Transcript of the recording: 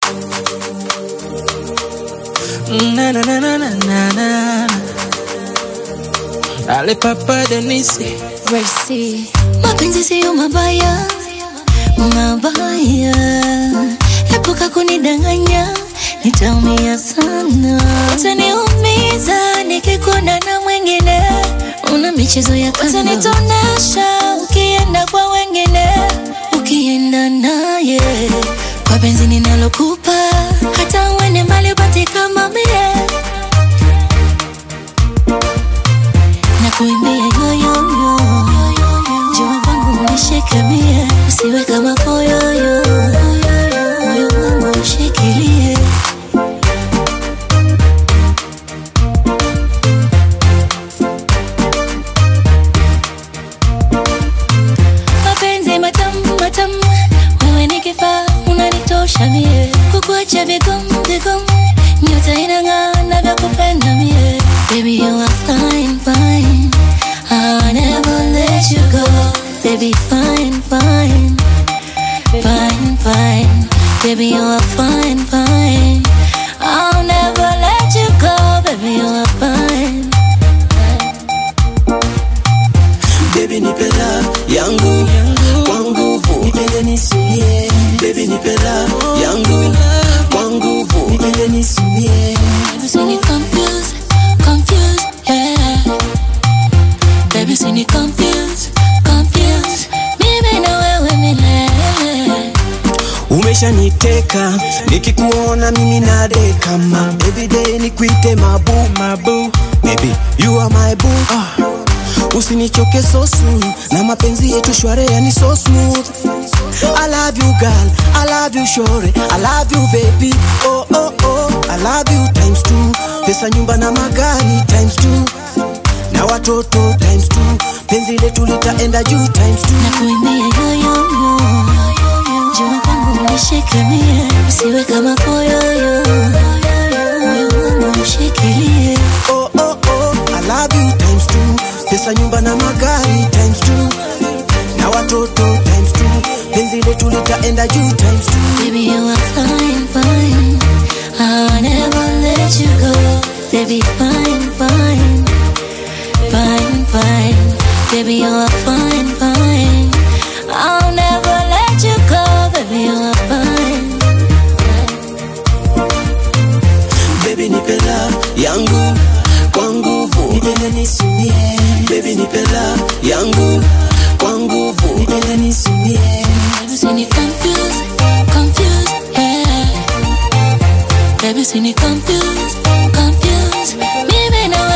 Na na na na na na na. Ale Papa Denisi Mercy. Mapenzi siyo mabaya, mabaya. Epuka kunidanganya, nitaumia sana. Utaniumiza nikikuona na mwingine. Una michezo ya kando, utanitonesha ukienda kwa wengine. Ukienda naye kwa penzi ninalokupa, hata uende mbali upate kama mie. Nakuimbia yoyoyo, njoo kwangu unishike mie. Usiwe kama koyoyo, moyo wangu ushikilie. Mapenzi matamu matamu, wewe ni kifaa unanitosha mie. Kukuacha vigumu vigumu, nyota inang'aa na vya kupenda mie. Baby you are fine fine, I'll never let you go. Baby fine fine, fine fine. Baby you are fine fine, I'll never let you go. Baby you are fine. Baby nipe love yangu kwa nguvu, nipende nisimie. Baby nipe love yangu kwa nguvu, nipende nisimie. Baby see me confused, confused, yeah. Baby see me confused, confused. Mimi na wewe milele. Umeshaniteka, nikikuona mimi nadeka ma. Every day nikuite mabu, mabu. Baby you are my boo. Usinichoke so soon, na mapenzi yetu shware yani so smooth. I love you girl, I love you shore, I love you baby. Oh oh oh, I love you times two. Pesa nyumba na magari times two, na watoto times two. Penzi letu litaenda juu times two. Nakuimbia yoyoyo, njoo kwangu unishike mie. Usiwe kama koyoyo, moyo wangu ushikilie. Oh oh oh, I love you times two. Pesa nyumba na magari times two, na watoto times two. Penzi letu litaenda juu times two. Baby you are fine fine, I'll never let you go. Baby fine fine, fine fine. Baby you are fine fine, I'll never let you go. Baby you are fine. Baby nipe love yangu kwa nguvu, nipende nisimie. Baby nipe love yangu kwa nguvu, nipende nisimie. Baby see me confused, confused, yeah. Baby see me confused, confused. Mimi na